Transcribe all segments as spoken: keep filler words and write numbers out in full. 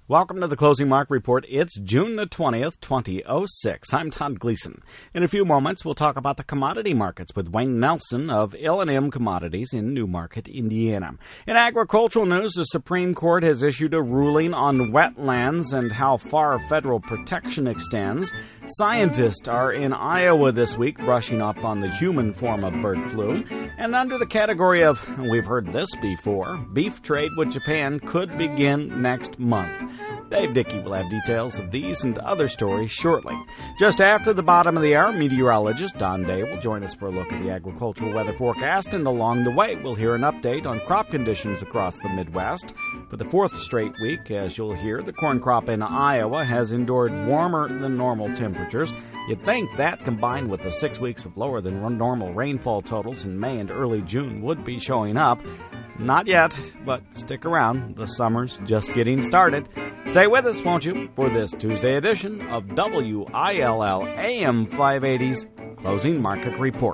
Welcome to the Closing Market Report. It's June the twentieth, twenty oh six. I'm Todd Gleason. In a few moments, we'll talk about the commodity markets with Wayne Nelson of L and M Commodities in Newmarket, Indiana. In agricultural news, the Supreme Court has issued a ruling on wetlands and how far federal protection extends. Scientists are in Iowa this week brushing up on the human form of bird flu. And under the category of, we've heard this before, beef trade with Japan could begin next month. Dave Dickey will have details of these and other stories shortly. Just after the bottom of the hour, meteorologist Don Day will join us for a look at the agricultural weather forecast, and along the way, we'll hear an update on crop conditions across the Midwest. For the fourth straight week, as you'll hear, the corn crop in Iowa has endured warmer than normal temperatures. You'd think that, combined with the six weeks of lower than normal rainfall totals in May and early June, would be showing up. Not yet, but stick around. The summer's just getting started. Stay with us, won't you, for this Tuesday edition of W I L L A M five eighty's Closing Market Report.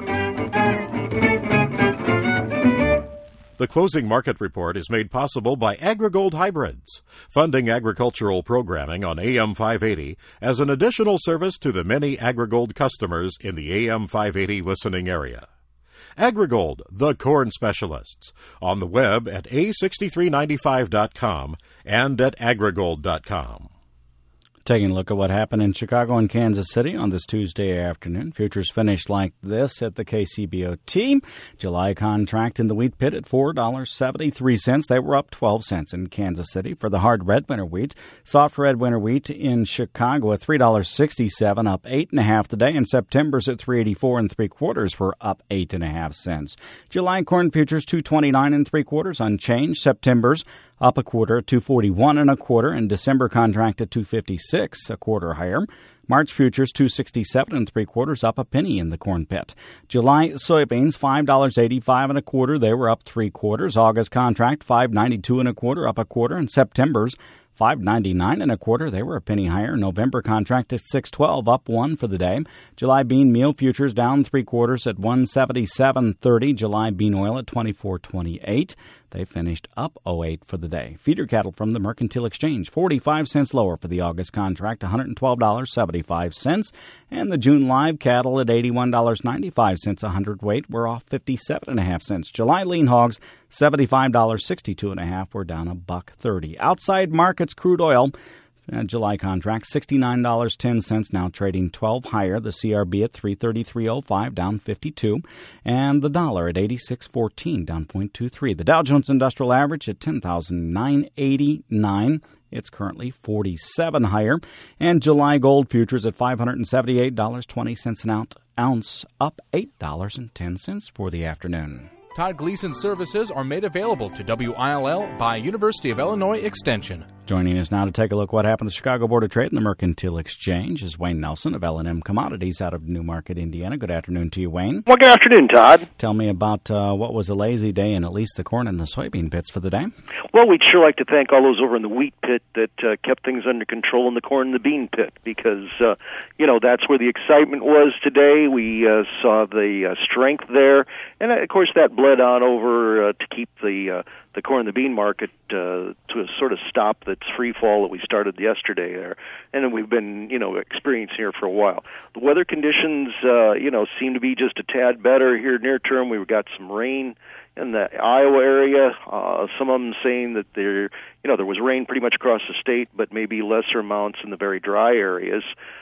The Closing Market Report is made possible by AgriGold Hybrids, funding agricultural programming on A M five eighty as an additional service to the many AgriGold customers in the A M five eighty listening area. AgriGold, the corn specialists, on the web at A six three nine five dot com and at agrigold dot com. Taking a look at what happened in Chicago and Kansas City on this Tuesday afternoon. Futures finished like this at the K C B O T. July contract in the wheat pit at four dollars and seventy-three cents. They were up twelve cents in Kansas City. For the hard red winter wheat, soft red winter wheat in Chicago at three dollars and sixty-seven cents, up eight and a half today. And September's at three eighty-four and three quarters were up eight and a half cents. July corn futures two twenty-nine and three quarters unchanged. September's up a quarter, two forty-one and a quarter, and December contract at two fifty-six, a quarter higher. March futures two sixty-seven and three quarters, up a penny in the corn pit. July soybeans five dollars and eighty-five and a quarter, they were up three quarters. August contract five ninety-two and a quarter, up a quarter, and September's five ninety-nine and a quarter, they were a penny higher. November contract at six twelve, up one for the day. July bean meal futures down three quarters at one seventy-seven thirty. July bean oil at twenty-four twenty-eight. They finished up oh eight for the day. Feeder cattle from the Mercantile Exchange, forty-five cents lower for the August contract, one hundred twelve dollars and seventy-five cents. And the June live cattle at eighty-one dollars and ninety-five cents a hundredweight were off fifty-seven and a half cents. July lean hogs, seventy-five dollars and sixty-two and a half, were down a buck thirty. Outside markets, crude oil, Uh, July contract, sixty-nine dollars and ten cents, now trading twelve higher. The C R B at three thirty-three oh five, down fifty-two. And the dollar at eighty-six fourteen, down zero point two three. The Dow Jones Industrial Average at ten thousand nine hundred eighty-nine. It's currently forty-seven higher. And July gold futures at five hundred seventy-eight dollars and twenty cents an ounce, up eight dollars and ten cents for the afternoon. Todd Gleason services are made available to W I L L by University of Illinois Extension. Joining us now to take a look at what happened at the Chicago Board of Trade and the Mercantile Exchange is Wayne Nelson of L and M Commodities out of Newmarket, Indiana. Good afternoon to you, Wayne. Well, good afternoon, Todd. Tell me about uh, what was a lazy day in at least the corn and the soybean pits for the day. Well, we'd sure like to thank all those over in the wheat pit that uh, kept things under control in the corn and the bean pit because, uh, you know, that's where the excitement was today. We uh, saw the uh, strength there, and, uh, of course, that bled on over uh, to keep the uh, the corn and the bean market uh, to a sort of stop that's free fall that we started yesterday there, and then we've been, you know, experiencing here for a while. The weather conditions, uh, you know, seem to be just a tad better here near term. We've got some rain in the Iowa area. Uh, some of them saying that there, you know, there was rain pretty much across the state, but maybe lesser amounts in the very dry areas.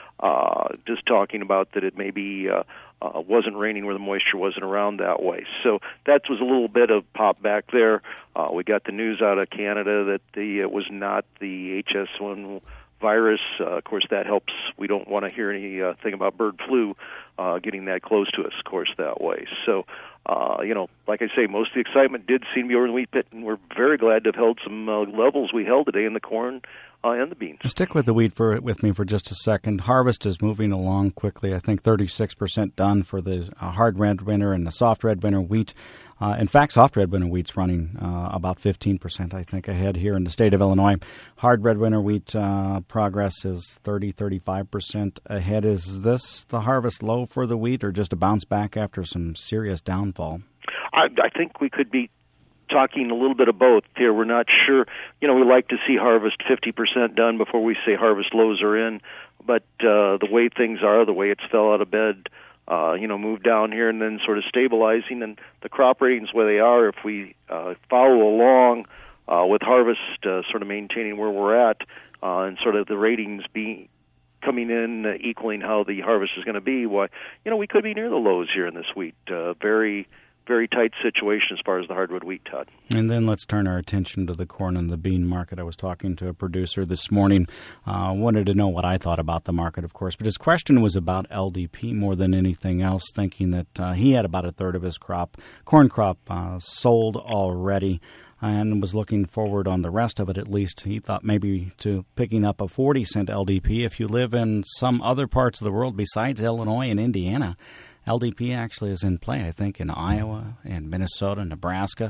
Uh, just talking about that it maybe uh, uh, wasn't raining where the moisture wasn't around that way. So that was a little bit of pop back there. Uh, we got the news out of Canada that the it was not the H S one virus. Uh, of course, that helps. We don't want to hear anything uh, about bird flu uh, getting that close to us, of course, that way. So, uh, you know, like I say, most of the excitement did seem to be over in the wheat pit, and we're very glad to have held some uh, levels we held today in the corn uh, and the beans. Stick with the wheat for with me for just a second. Harvest is moving along quickly. I think thirty-six percent done for the uh, hard red winter and the soft red winter wheat. Uh, in fact, soft red winter wheat's running uh, about fifteen percent, I think, ahead here in the state of Illinois. Hard red winter wheat uh, progress is thirty, thirty-five percent ahead. Is this the harvest low for the wheat or just a bounce back after some serious downfall? I, I think we could be talking a little bit of both here. We're not sure. You know, we like to see harvest fifty percent done before we say harvest lows are in. But uh, the way things are, the way it's fell out of bed, uh, you know, moved down here and then sort of stabilizing, and the crop ratings where they are, if we uh, follow along uh, with harvest uh, sort of maintaining where we're at, uh, and sort of the ratings being coming in uh, equaling how the harvest is going to be, why, you know, we could be near the lows here in this wheat. Uh, very Very tight situation as far as the hardwood wheat, Todd. And then let's turn our attention to the corn and the bean market. I was talking to a producer this morning, uh, wanted to know what I thought about the market, of course. But his question was about L D P more than anything else, thinking that uh, he had about a third of his crop, corn crop, uh, sold already, and was looking forward on the rest of it at least. He thought maybe to picking up a forty cent L D P. If you live in some other parts of the world besides Illinois and Indiana, L D P actually is in play, I think, in Iowa and Minnesota, Nebraska.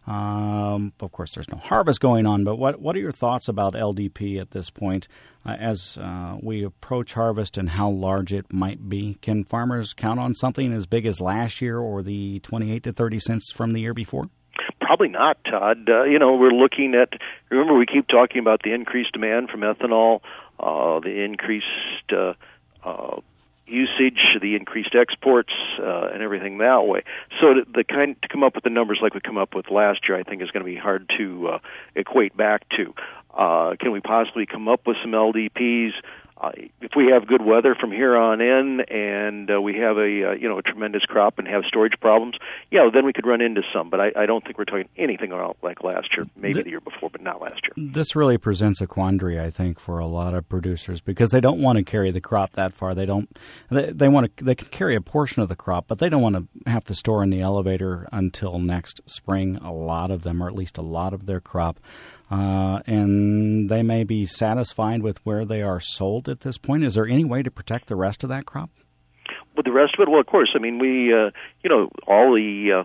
Um, of course, there's no harvest going on, but what what are your thoughts about L D P at this point uh, as uh, we approach harvest and how large it might be? Can farmers count on something as big as last year or the twenty-eight to thirty cents from the year before? Probably not, Todd. Uh, you know, we're looking at, remember we keep talking about the increased demand from ethanol, uh, the increased uh, uh usage, the increased exports, uh, and everything that way. So to, the kind to come up with the numbers like we come up with last year, I think is going to be hard to uh, equate back to. Uh, can we possibly come up with some L D Ps? Uh, if we have good weather from here on in, and uh, we have a uh, you know a tremendous crop and have storage problems, yeah, then we could run into some. But I, I don't think we're talking anything like last year, maybe the, the year before, but not last year. This really presents a quandary, I think, for a lot of producers because they don't want to carry the crop that far. They don't. They, they want to. They can carry a portion of the crop, but they don't want to have to store in the elevator until next spring. A lot of them, or at least a lot of their crop. Uh, and they may be satisfied with where they are sold at this point. Is there any way to protect the rest of that crop? With the rest of it, well, of course. I mean, we, uh, you know, all the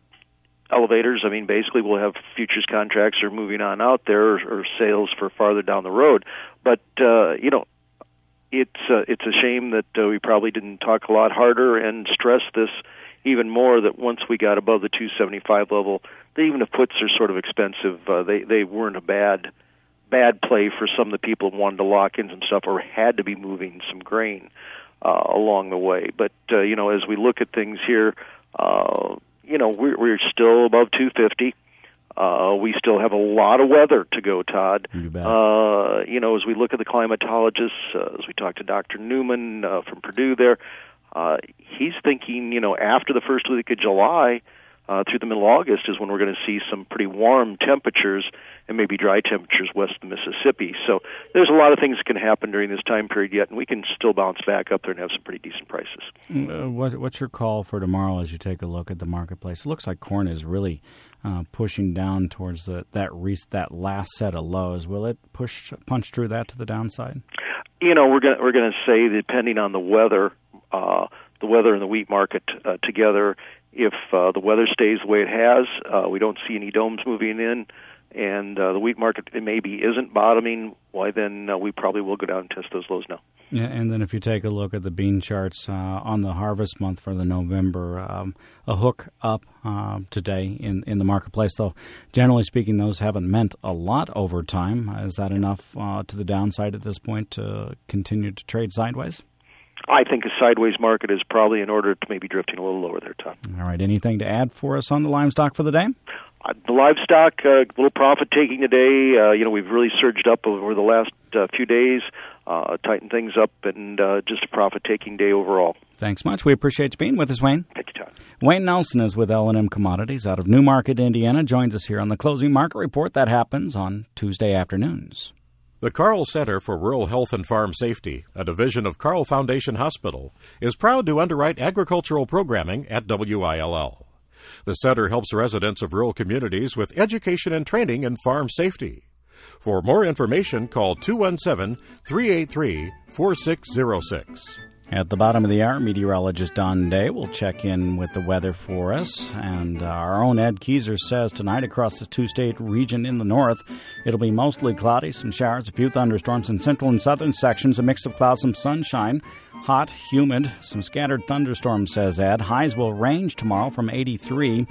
uh, elevators, I mean, basically we'll have futures contracts or moving on out there or, or sales for farther down the road. But, uh, you know, it's, uh, it's a shame that uh, we probably didn't talk a lot harder and stress this even more, that once we got above the two seventy-five level, that even if puts are sort of expensive, uh, they they weren't a bad bad play for some of the people who wanted to lock in some stuff or had to be moving some grain uh, along the way. But uh, you know, as we look at things here, uh, you know, we're, we're still above two fifty. Uh, we still have a lot of weather to go, Todd. You bet. Uh, you know, as we look at the climatologists, uh, as we talk to Doctor Newman uh, from Purdue there, Uh, he's thinking, you know, after the first week of July uh, through the middle of August is when we're going to see some pretty warm temperatures and maybe dry temperatures west of the Mississippi. So there's a lot of things that can happen during this time period yet, and we can still bounce back up there and have some pretty decent prices. Uh, what, what's your call for tomorrow as you take a look at the marketplace? It looks like corn is really uh, pushing down towards the, that re- that last set of lows. Will it push punch through that to the downside? You know, we're going we're going to say, depending on the weather, Uh, the weather and the wheat market uh, together. If uh, the weather stays the way it has, uh, we don't see any domes moving in, and uh, the wheat market maybe isn't bottoming, why then uh, we probably will go down and test those lows now. Yeah, and then if you take a look at the bean charts uh, on the harvest month for the November, um, a hook up uh, today in, in the marketplace, though generally speaking, those haven't meant a lot over time. Is that enough uh, to the downside at this point to continue to trade sideways? I think a sideways market is probably in order to maybe drifting a little lower there, Tom. All right. Anything to add for us on the livestock for the day? Uh, the livestock, a uh, little profit taking today. Uh, you know, we've really surged up over the last uh, few days, uh, tightened things up, and uh, just a profit taking day overall. Thanks much. We appreciate you being with us, Wayne. Thank you, Todd. Wayne Nelson is with L and M Commodities out of Newmarket, Indiana. Joins us here on the Closing Market Report. That happens on Tuesday afternoons. The Carle Center for Rural Health and Farm Safety, a division of Carle Foundation Hospital, is proud to underwrite agricultural programming at W I L L. The center helps residents of rural communities with education and training in farm safety. For more information, call two one seven, three eight three, four six zero six. At the bottom of the hour, meteorologist Don Day will check in with the weather for us. And uh, our own Ed Keyser says tonight across the two-state region in the north, it'll be mostly cloudy, some showers, a few thunderstorms in central and southern sections, a mix of clouds, some sunshine, hot, humid, some scattered thunderstorms, says Ed. Highs will range tomorrow from eighty-three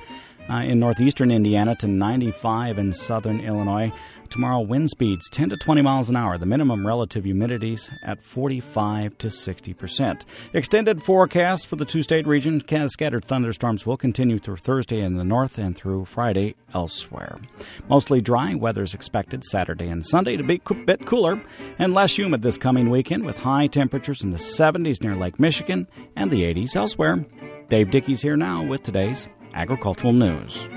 uh, in northeastern Indiana to ninety-five in southern Illinois. Tomorrow, wind speeds ten to twenty miles an hour. The minimum relative humidities at forty-five to sixty percent. Extended forecast for the two-state region. Scattered thunderstorms will continue through Thursday in the north and through Friday elsewhere. Mostly dry. Weather is expected Saturday and Sunday to be a bit cooler and less humid this coming weekend, with high temperatures in the seventies near Lake Michigan and the eighties elsewhere. Dave Dickey's here now with today's agricultural news.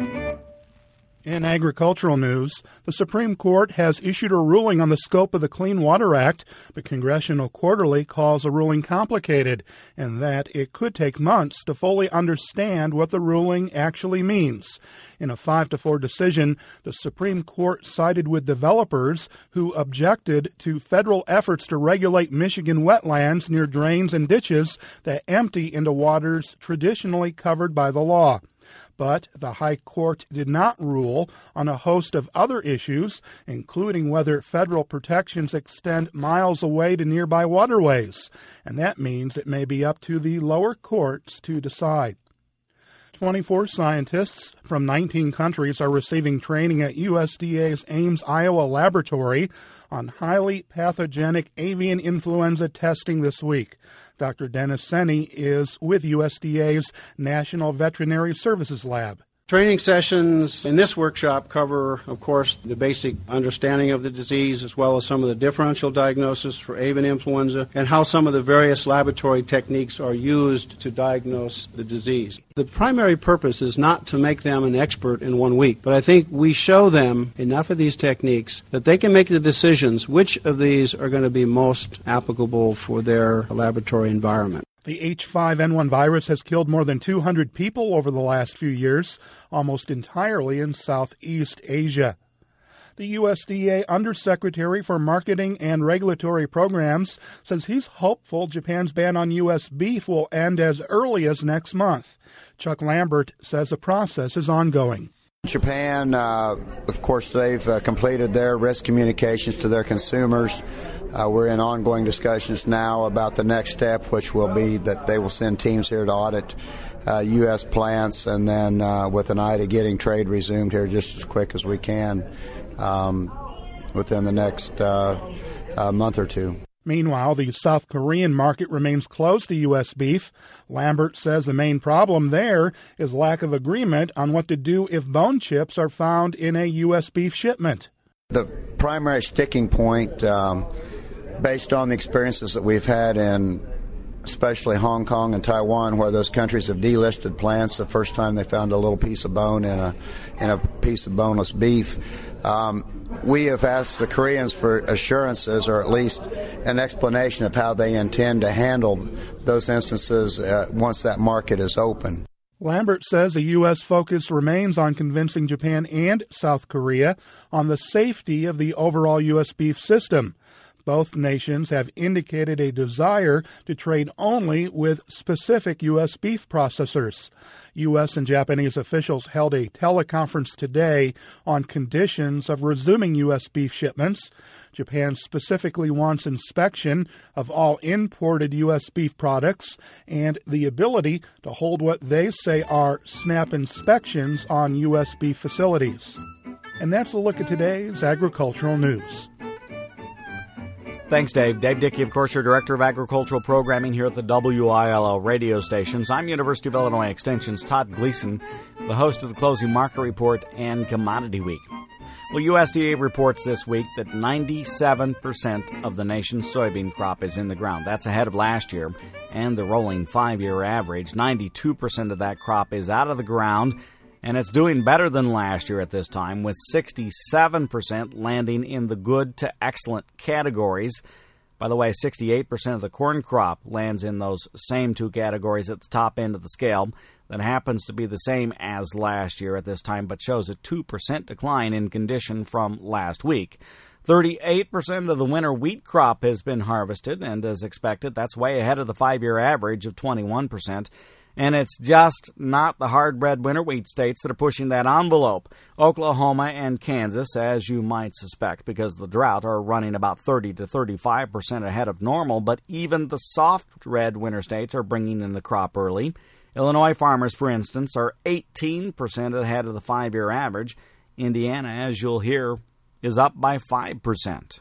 In agricultural news, the Supreme Court has issued a ruling on the scope of the Clean Water Act, but Congressional Quarterly calls the ruling complicated and that it could take months to fully understand what the ruling actually means. In a five to four decision, the Supreme Court sided with developers who objected to federal efforts to regulate Michigan wetlands near drains and ditches that empty into waters traditionally covered by the law. But the High Court did not rule on a host of other issues, including whether federal protections extend miles away to nearby waterways, and that means it may be up to the lower courts to decide. twenty-four scientists from nineteen countries are receiving training at U S D A's Ames, Iowa laboratory on highly pathogenic avian influenza testing this week. Doctor Dennis Senni is with U S D A's National Veterinary Services Lab. Training sessions in this workshop cover, of course, the basic understanding of the disease, as well as some of the differential diagnosis for avian influenza and how some of the various laboratory techniques are used to diagnose the disease. The primary purpose is not to make them an expert in one week, but I think we show them enough of these techniques that they can make the decisions which of these are going to be most applicable for their laboratory environment. The H five N one virus has killed more than two hundred people over the last few years, almost entirely in Southeast Asia. The U S D A Undersecretary for Marketing and Regulatory Programs says he's hopeful Japan's ban on U S beef will end as early as next month. Chuck Lambert says the process is ongoing. Japan, uh, of course, they've uh, completed their risk communications to their consumers. Uh, we're in ongoing discussions now about the next step, which will be that they will send teams here to audit uh, U S plants, and then uh, with an eye to getting trade resumed here just as quick as we can um, within the next uh, uh, month or two. Meanwhile, the South Korean market remains closed to U S beef. Lambert says the main problem there is lack of agreement on what to do if bone chips are found in a U S beef shipment. The primary sticking point, um, based on the experiences that we've had in especially Hong Kong and Taiwan, where those countries have delisted plants the first time they found a little piece of bone in a in a piece of boneless beef. Um, we have asked the Koreans for assurances, or at least an explanation of how they intend to handle those instances uh, once that market is open. Lambert says the U S focus remains on convincing Japan and South Korea on the safety of the overall U S beef system. Both nations have indicated a desire to trade only with specific U S beef processors. U S and Japanese officials held a teleconference today on conditions of resuming U S beef shipments. Japan specifically wants inspection of all imported U S beef products and the ability to hold what they say are snap inspections on U S beef facilities. And that's a look at today's agricultural news. Thanks, Dave. Dave Dickey, of course, your Director of Agricultural Programming here at the W I L L radio stations. I'm University of Illinois Extension's Todd Gleason, the host of the Closing Market Report and Commodity Week. Well, U S D A reports this week that ninety-seven percent of the nation's soybean crop is in the ground. That's ahead of last year, and the rolling five-year average, ninety-two percent of that crop is out of the ground, and it's doing better than last year at this time, with sixty-seven percent landing in the good to excellent categories. By the way, sixty-eight percent of the corn crop lands in those same two categories at the top end of the scale. That happens to be the same as last year at this time, but shows a two percent decline in condition from last week. thirty-eight percent of the winter wheat crop has been harvested, and as expected, that's way ahead of the five-year average of twenty-one percent. And it's just not the hard-bred winter wheat states that are pushing that envelope. Oklahoma and Kansas, as you might suspect, because of the drought, are running about thirty to thirty-five percent ahead of normal, but even the soft red winter states are bringing in the crop early. Illinois farmers, for instance, are eighteen percent ahead of the five-year average. Indiana, as you'll hear, is up by five percent.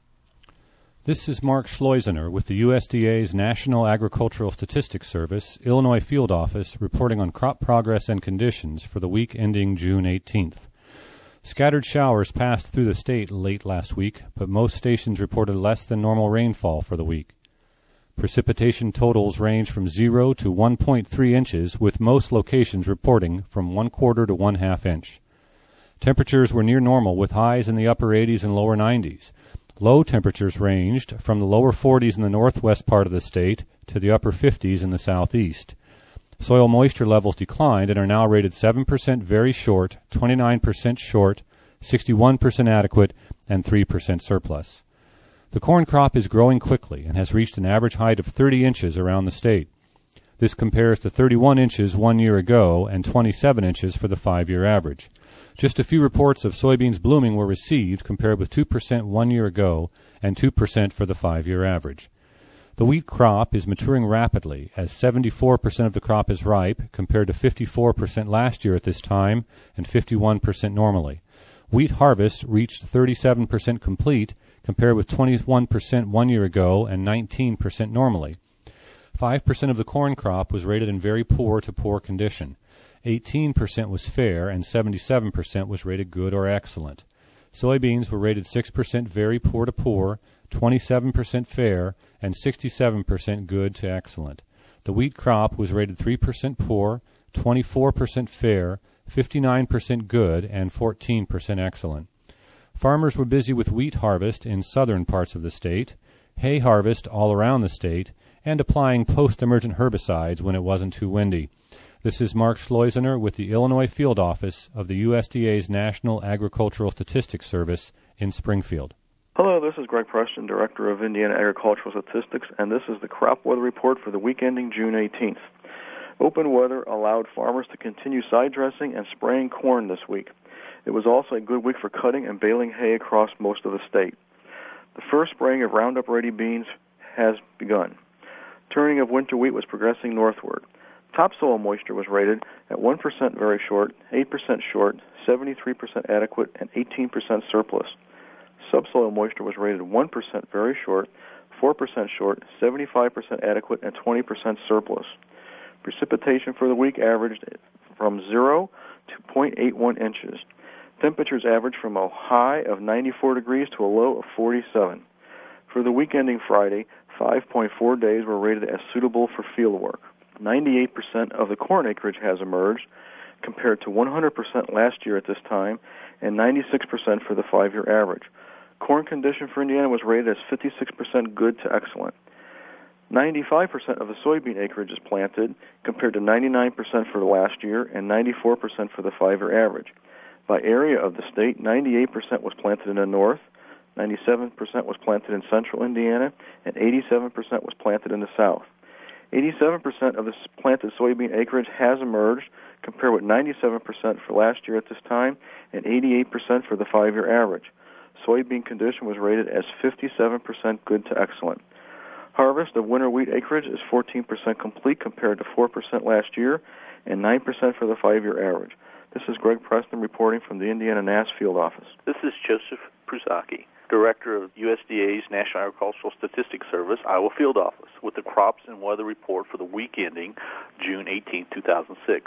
This is Mark Schleusener with the U S D A's National Agricultural Statistics Service, Illinois Field Office, reporting on crop progress and conditions for the week ending June eighteenth. Scattered showers passed through the state late last week, but most stations reported less than normal rainfall for the week. Precipitation totals range from zero to one point three inches, with most locations reporting from one quarter to one half inch. Temperatures were near normal, with highs in the upper eighties and lower nineties. Low temperatures ranged from the lower forties in the northwest part of the state to the upper fifties in the southeast. Soil moisture levels declined and are now rated seven percent very short, twenty-nine percent short, sixty-one percent adequate, and three percent surplus. The corn crop is growing quickly and has reached an average height of thirty inches around the state. This compares to thirty-one inches one year ago and twenty-seven inches for the five-year average. Just a few reports of soybeans blooming were received, compared with two percent one year ago and two percent for the five-year average. The wheat crop is maturing rapidly, as seventy-four percent of the crop is ripe, compared to fifty-four percent last year at this time and fifty-one percent normally. Wheat harvest reached thirty-seven percent complete, compared with twenty-one percent one year ago and nineteen percent normally. five percent of the corn crop was rated in very poor to poor condition. eighteen percent was fair, and seventy-seven percent was rated good or excellent. Soybeans were rated six percent very poor to poor, twenty-seven percent fair, and sixty-seven percent good to excellent. The wheat crop was rated three percent poor, twenty-four percent fair, fifty-nine percent good, and fourteen percent excellent. Farmers were busy with wheat harvest in southern parts of the state, hay harvest all around the state, and applying post-emergent herbicides when it wasn't too windy. This is Mark Schleusener with the Illinois Field Office of the U S D A's National Agricultural Statistics Service in Springfield. Hello, this is Greg Preston, Director of Indiana Agricultural Statistics, and this is the crop weather report for the week ending June eighteenth. Open weather allowed farmers to continue side dressing and spraying corn this week. It was also a good week for cutting and baling hay across most of the state. The first spraying of Roundup Ready beans has begun. Turning of winter wheat was progressing northward. Topsoil moisture was rated at one percent very short, eight percent short, seventy-three percent adequate, and eighteen percent surplus. Subsoil moisture was rated one percent very short, four percent short, seventy-five percent adequate, and twenty percent surplus. Precipitation for the week averaged from zero to zero point eight one inches. Temperatures averaged from a high of ninety-four degrees to a low of forty-seven. For the week ending Friday, five point four days were rated as suitable for field work. ninety-eight percent of the corn acreage has emerged, compared to one hundred percent last year at this time, and ninety-six percent for the five-year average. Corn condition for Indiana was rated as fifty-six percent good to excellent. ninety-five percent of the soybean acreage is planted, compared to ninety-nine percent for the last year and ninety-four percent for the five-year average. By area of the state, ninety-eight percent was planted in the north, ninety-seven percent was planted in central Indiana, and eighty-seven percent was planted in the south. eighty-seven percent of the planted soybean acreage has emerged, compared with ninety-seven percent for last year at this time and eighty-eight percent for the five-year average. Soybean condition was rated as fifty-seven percent good to excellent. Harvest of winter wheat acreage is fourteen percent complete, compared to four percent last year and nine percent for the five-year average. This is Greg Preston reporting from the Indiana N A S Field Office. This is Joseph Prusaki, Director of U S D A's National Agricultural Statistics Service, Iowa Field Office, with the crops and weather report for the week ending June eighteenth, two thousand six.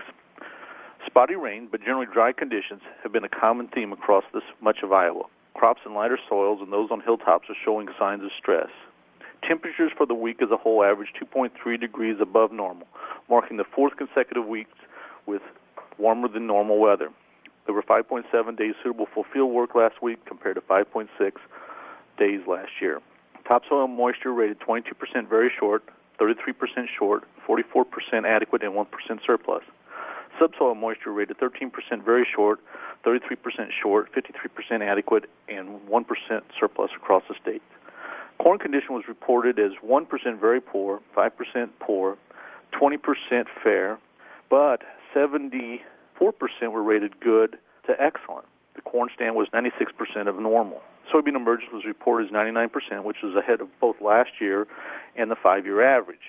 Spotty rain, but generally dry conditions, have been a common theme across this much of Iowa. Crops in lighter soils and those on hilltops are showing signs of stress. Temperatures for the week as a whole averaged two point three degrees above normal, marking the fourth consecutive week with warmer than normal weather. There were five point seven days suitable for field work last week, compared to five point six days last year. Topsoil moisture rated twenty-two percent very short, thirty-three percent short, forty-four percent adequate, and one percent surplus. Subsoil moisture rated thirteen percent very short, thirty-three percent short, fifty-three percent adequate, and one percent surplus across the state. Corn condition was reported as one percent very poor, five percent poor, twenty percent fair, but seventy-four percent were rated good to excellent. The corn stand was ninety-six percent of normal. Soybean emergence was reported as ninety-nine percent, which is ahead of both last year and the five-year average.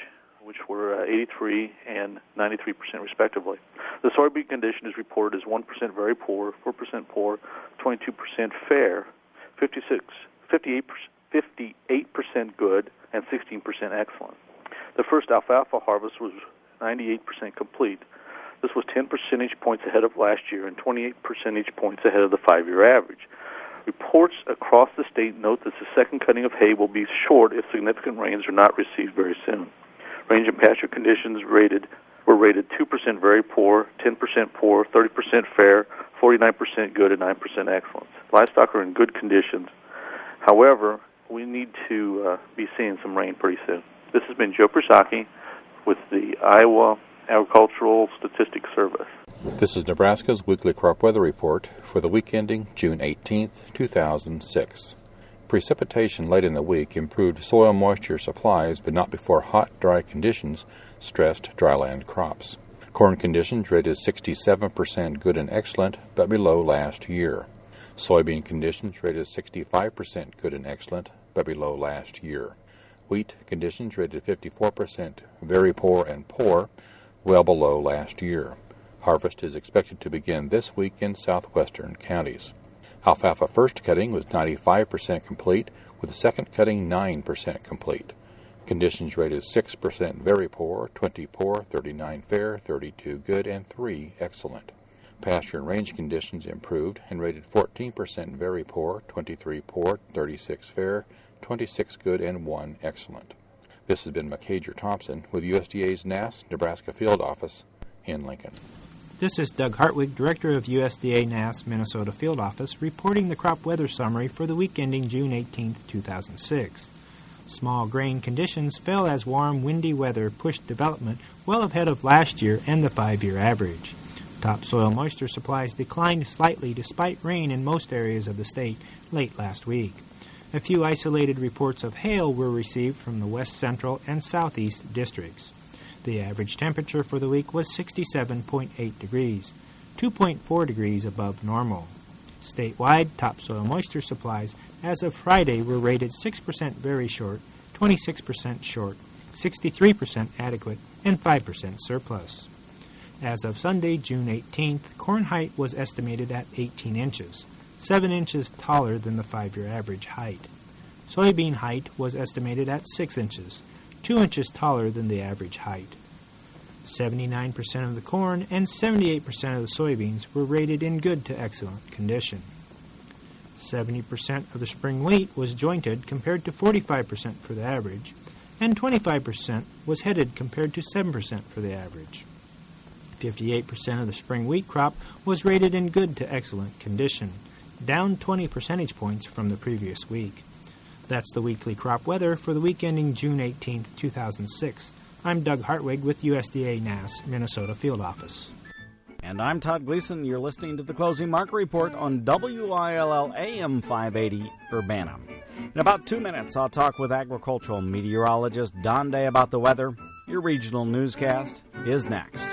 which were uh, eighty-three and ninety-three percent respectively. The soybean condition is reported as one percent very poor, four percent poor, twenty-two percent fair, fifty-six, fifty-eight, fifty-eight percent good, and sixteen percent excellent. The first alfalfa harvest was ninety-eight percent complete. This was ten percentage points ahead of last year and twenty-eight percentage points ahead of the five-year average. Reports across the state note that the second cutting of hay will be short if significant rains are not received very soon. Range and pasture conditions rated were rated two percent very poor, ten percent poor, thirty percent fair, forty-nine percent good, and nine percent excellent. Livestock are in good conditions. However, we need to uh, be seeing some rain pretty soon. This has been Joe Prusaki with the Iowa Agricultural Statistics Service. This is Nebraska's weekly crop weather report for the week ending June eighteenth, two thousand six. Precipitation late in the week improved soil moisture supplies, but not before hot, dry conditions stressed dryland crops. Corn conditions rated sixty-seven percent good and excellent, but below last year. Soybean conditions rated sixty-five percent good and excellent, but below last year. Wheat conditions rated fifty-four percent very poor and poor, well below last year. Harvest is expected to begin this week in southwestern counties. Alfalfa first cutting was ninety-five percent complete, with the second cutting nine percent complete. Conditions rated six percent very poor, twenty poor, thirty-nine fair, thirty-two good, and three excellent. Pasture and range conditions improved and rated fourteen percent very poor, twenty-three poor, thirty-six fair, twenty-six good, and one excellent. This has been McCager Thompson with U S D A's N A S Nebraska Field Office in Lincoln. This is Doug Hartwig, Director of U S D A N A S Minnesota Field Office, reporting the crop weather summary for the week ending June eighteenth, two thousand six. Small grain conditions fell as warm, windy weather pushed development well ahead of last year and the five-year average. Topsoil moisture supplies declined slightly despite rain in most areas of the state late last week. A few isolated reports of hail were received from the west central and southeast districts. The average temperature for the week was sixty-seven point eight degrees, two point four degrees above normal. Statewide, topsoil moisture supplies as of Friday were rated six percent very short, twenty-six percent short, sixty-three percent adequate, and five percent surplus. As of Sunday, June eighteenth, corn height was estimated at eighteen inches, seven inches taller than the five-year average height. Soybean height was estimated at six inches, two inches taller than the average height. seventy-nine percent of the corn and seventy-eight percent of the soybeans were rated in good to excellent condition. seventy percent of the spring wheat was jointed compared to forty-five percent for the average, and twenty-five percent was headed compared to seven percent for the average. fifty-eight percent of the spring wheat crop was rated in good to excellent condition, down twenty percentage points from the previous week. That's the weekly crop weather for the week ending June eighteenth, two thousand six. I'm Doug Hartwig with U S D A N A S Minnesota Field Office. And I'm Todd Gleason. You're listening to the Closing Market Report on W I L L A M five eighty Urbana. In about two minutes, I'll talk with agricultural meteorologist Don Day about the weather. Your regional newscast is next.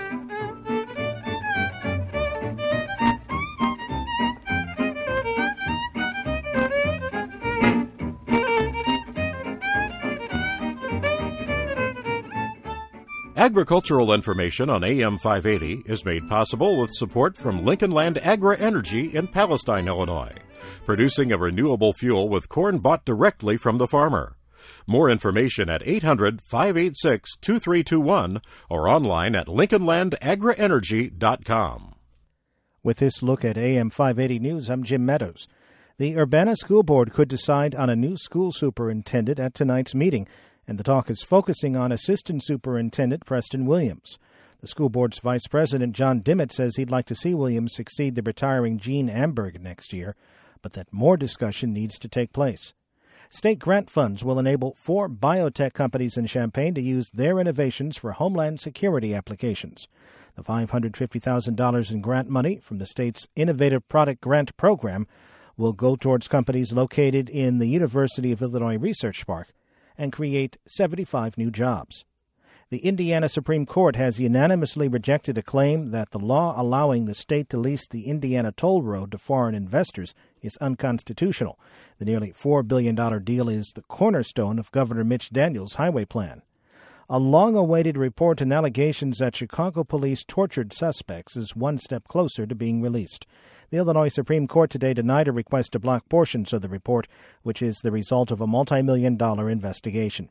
Agricultural information on A M five eighty is made possible with support from Lincoln Land Agri-Energy in Palestine, Illinois, producing a renewable fuel with corn bought directly from the farmer. More information at eight hundred, five eight six, two three two one or online at lincoln land agri energy dot com. With this look at A M five eighty News, I'm Jim Meadows. The Urbana School Board could decide on a new school superintendent at tonight's meeting, and the talk is focusing on Assistant Superintendent Preston Williams. The school board's vice president, John Dimmitt, says he'd like to see Williams succeed the retiring Gene Amberg next year, but that more discussion needs to take place. State grant funds will enable four biotech companies in Champaign to use their innovations for homeland security applications. The five hundred fifty thousand dollars in grant money from the state's Innovative Product Grant Program will go towards companies located in the University of Illinois Research Park and create seventy-five new jobs. The Indiana Supreme Court has unanimously rejected a claim that the law allowing the state to lease the Indiana Toll Road to foreign investors is unconstitutional. The nearly four billion dollars deal is the cornerstone of Governor Mitch Daniels' highway plan. A long-awaited report and allegations that Chicago police tortured suspects is one step closer to being released. The Illinois Supreme Court today denied a request to block portions of the report, which is the result of a multi-million dollar investigation.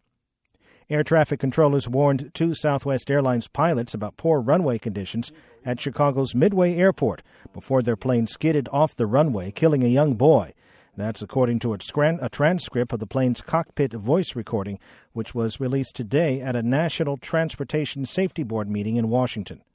Air traffic controllers warned two Southwest Airlines pilots about poor runway conditions at Chicago's Midway Airport before their plane skidded off the runway, killing a young boy. That's according to a, scran- a transcript of the plane's cockpit voice recording, which was released today at a National Transportation Safety Board meeting in Washington.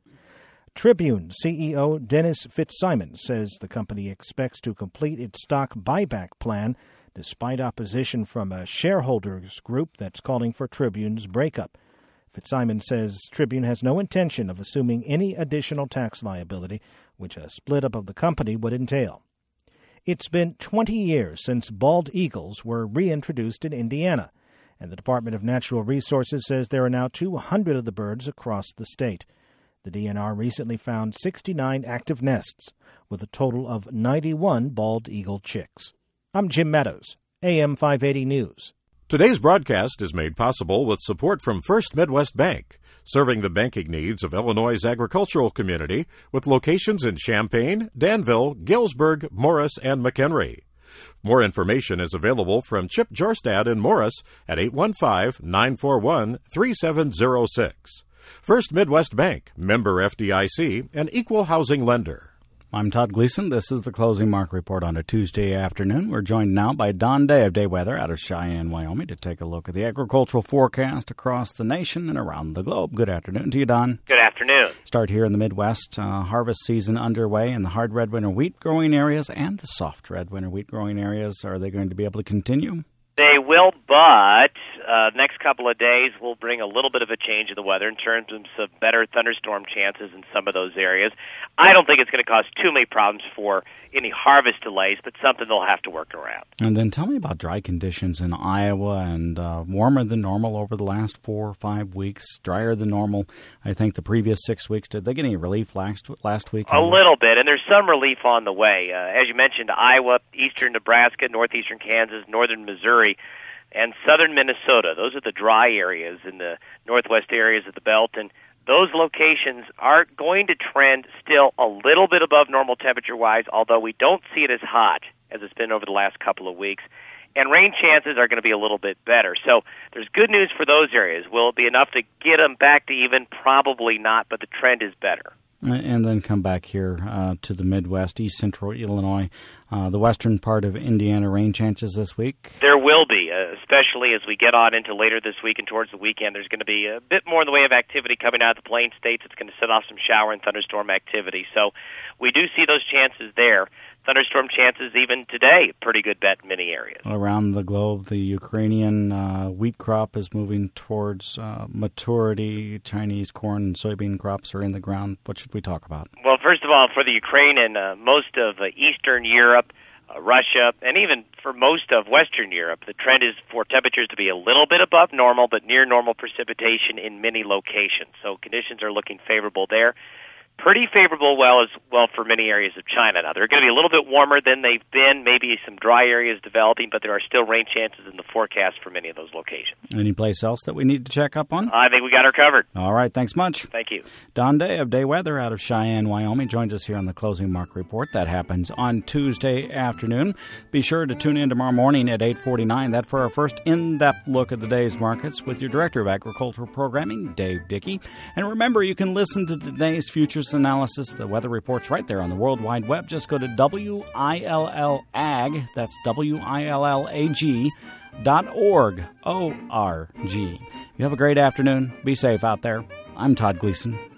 Tribune C E O Dennis Fitzsimon says the company expects to complete its stock buyback plan despite opposition from a shareholders group that's calling for Tribune's breakup. Fitzsimon says Tribune has no intention of assuming any additional tax liability, which a split up of the company would entail. It's been twenty years since bald eagles were reintroduced in Indiana, and the Department of Natural Resources says there are now two hundred of the birds across the state. The D N R recently found sixty-nine active nests, with a total of ninety-one bald eagle chicks. I'm Jim Meadows, A M five eighty News. Today's broadcast is made possible with support from First Midwest Bank, serving the banking needs of Illinois' agricultural community with locations in Champaign, Danville, Galesburg, Morris, and McHenry. More information is available from Chip Jorstad in Morris at eight one five, nine four one, three seven zero six. First Midwest Bank, member F D I C, an equal housing lender. I'm Todd Gleason. This is the Closing Mark Report on a Tuesday afternoon. We're joined now by Don Day of Day Weather out of Cheyenne, Wyoming, to take a look at the agricultural forecast across the nation and around the globe. Good afternoon to you, Don. Good afternoon. Start here in the Midwest. Uh, harvest season underway in the hard red winter wheat growing areas and the soft red winter wheat growing areas. Are they going to be able to continue? They will, but uh, next couple of days will bring a little bit of a change in the weather in terms of better thunderstorm chances in some of those areas. I don't think it's going to cause too many problems for any harvest delays, but something they'll have to work around. And then tell me about dry conditions in Iowa and uh, warmer than normal over the last four or five weeks, drier than normal, I think, the previous six weeks. Did they get any relief last, last week? A little bit, and there's some relief on the way. Uh, as you mentioned, Iowa, eastern Nebraska, northeastern Kansas, northern Missouri, and southern Minnesota. Those are the dry areas in the northwest areas of the belt, and those locations are going to trend still a little bit above normal temperature-wise, although we don't see it as hot as it's been over the last couple of weeks. And rain chances are going to be a little bit better. So there's good news for those areas. Will it be enough to get them back to even? Probably not, but the trend is better. And then come back here uh, to the Midwest, east central Illinois, uh, the western part of Indiana, rain chances this week? There will be, uh, especially as we get on into later this week and towards the weekend. There's going to be a bit more in the way of activity coming out of the Plain States. It's going to set off some shower and thunderstorm activity. So we do see those chances there. Thunderstorm chances even today, pretty good bet in many areas. Around the globe, the Ukrainian uh, wheat crop is moving towards uh, maturity. Chinese corn and soybean crops are in the ground. What should we talk about? Well, first of all, for the Ukraine and uh, most of uh, Eastern Europe, uh, Russia, and even for most of Western Europe, the trend is for temperatures to be a little bit above normal, but near normal precipitation in many locations. So conditions are looking favorable there. Pretty favorable well as well for many areas of China. Now, they're going to be a little bit warmer than they've been, maybe some dry areas developing, but there are still rain chances in the forecast for many of those locations. Any place else that we need to check up on? I think we got her covered. All right, thanks much. Thank you. Don Day of Day Weather out of Cheyenne, Wyoming, joins us here on the Closing Mark Report. That happens on Tuesday afternoon. Be sure to tune in tomorrow morning at eight forty-nine. That for our first in-depth look at the day's markets with your Director of Agricultural Programming, Dave Dickey. And remember, you can listen to today's futures analysis, the weather reports right there on the World Wide Web. Just go to W I L L A G, that's W I L L A G dot org, O R G. You have a great afternoon. Be safe out there. I'm Todd Gleason.